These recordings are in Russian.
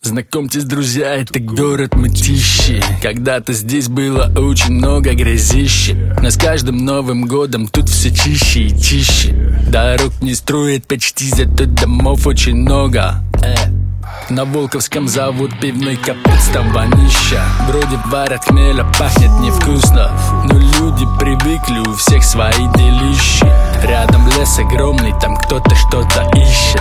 Знакомьтесь, друзья, это город Мытищи. Когда-то здесь было очень много грязищи, но с каждым Новым годом тут все чище и чище. Дорог не строят почти, зато домов очень много. На Волковском завод пивной капец, там вонища. Вроде варят хмеля, пахнет невкусно, но люди привыкли, у всех свои делищи. Рядом лес огромный, там кто-то что-то ищет.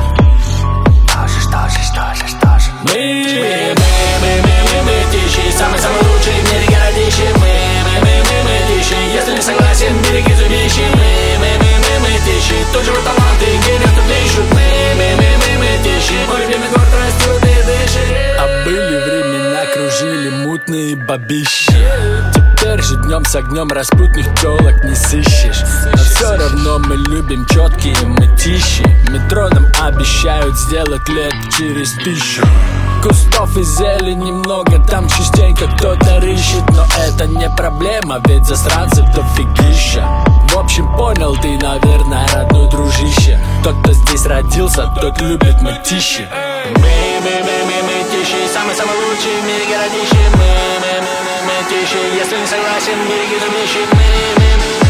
Мы Мытищи, самый-самый лучший в мире городище. Мы Мытищи, если не согласен, береги зубище. Мы Мытищи, тут живут таланты, гениев тут ищут. Мы Мытищи, мой любимый город растет и дышит. А были времена, кружили мутные бабищи. Теперь же днем с огнем распутных телок не сыщешь. Но все равно мы любим четкие Мытищи. Метро нам обещают сделать лет через 1000. Кустов и зелени много, там частенько кто-то рыщет. Но это не проблема, ведь засранцев дофигища. В общем, понял ты, наверное, родной дружище. Тот, кто здесь родился, тот любит Мытищи. Мы Мытищи, самый-самый лучший в мире городище. Мы Мытищи, если не согласен, береги зубище. Мы